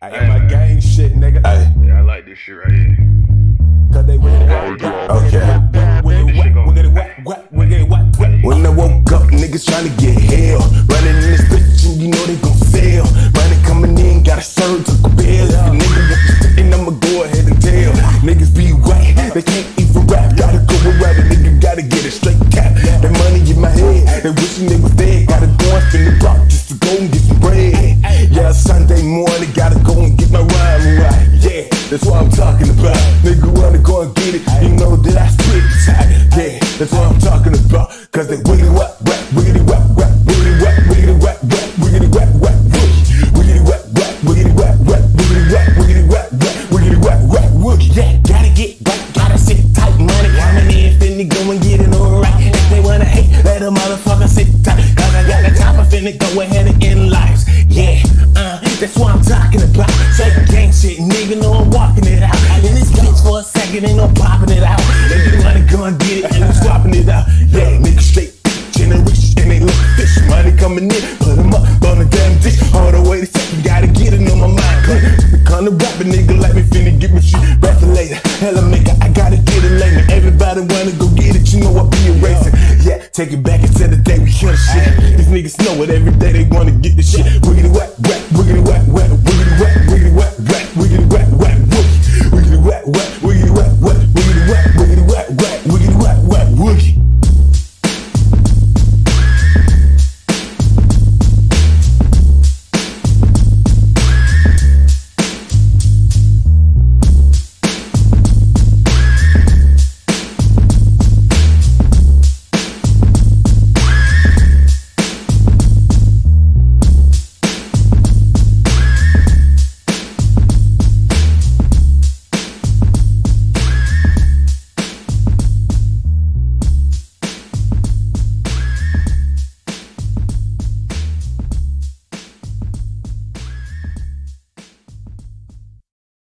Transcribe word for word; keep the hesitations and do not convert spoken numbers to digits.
I got my gang shit, nigga. Ay. Yeah, I like this shit right here. Cause they with it, okay. When I woke up, niggas tryna get hell. Running in this bitch and you know they gon' fail. Money coming in, gotta serve to the bill. If a nigga want to and I'ma go ahead and tell. Niggas be white, they can't even rap. Gotta go around it, nigga gotta get it straight cap. That money in my head, they wishing they was dead. Gotta go and spin the block just to go and get some bread. Yeah, Sunday morning, gotta go and get my rhyme right. Yeah, that's what I'm talking about. Nigga wanna go and get it, you know that I spit tight. Yeah, that's what I'm talking about. Cause they wiggity whack whack, wiggity whack whack, wiggity whack, wiggity whack whack, wiggity whack whack, wiggity whack whack, wiggity whack whack, wiggity whack, wiggity whack whack, wiggity whack whack, woogie. Yeah, gotta get right, gotta sit tight. Money coming in, finna go and get it alright. If they wanna hate, let a motherfucker sit tight. Cause I got the top, I finna go ahead and end lives. Yeah, uh, that's what I'm talking about. Say gang shit, nigga know I'm walking it out. In this bitch for a second, ain't no popping it out. They wanna go and get it, and I'm swapping it out. Yeah, nigga straight generation, and they look fish. Money coming in, put them up on the damn dish. All the way to second, gotta get it on my mind. The kind of rapping nigga like me finna get me shit rapping later. Hella nigga, I gotta get it later. Everybody wanna go get it, you know I be erasing. Yeah, take it back into the day we hear the shit. These niggas know it, every day they wanna get the shit. Wiggity whack whack.